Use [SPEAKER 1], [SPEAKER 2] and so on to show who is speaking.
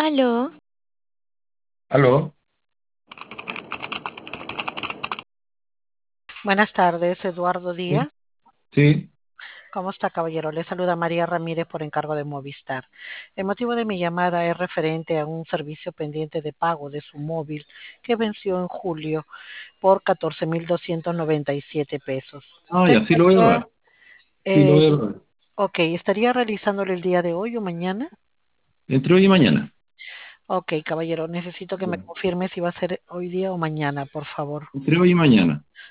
[SPEAKER 1] Aló,
[SPEAKER 2] Aló,
[SPEAKER 3] Buenas tardes, Eduardo Díaz.
[SPEAKER 2] sí, sí.
[SPEAKER 3] ¿Cómo está, caballero? Le saluda María Ramírez por encargo de Movistar. El motivo de mi llamada es referente a un servicio pendiente de pago de su móvil que venció en julio por 14.297 pesos.
[SPEAKER 2] Ah,
[SPEAKER 3] ¿Usted
[SPEAKER 2] ya, sí lo voy a
[SPEAKER 3] estaría,
[SPEAKER 2] pagar. Sí lo
[SPEAKER 3] eh,
[SPEAKER 2] voy a pagar.
[SPEAKER 3] estaría realizándolo el día de hoy o mañana?
[SPEAKER 2] Entre hoy y mañana.
[SPEAKER 3] Ok, caballero, necesito que me
[SPEAKER 2] Ya.
[SPEAKER 3] confirme si va a ser hoy día o mañana, por favor.
[SPEAKER 2] Entre hoy y mañana.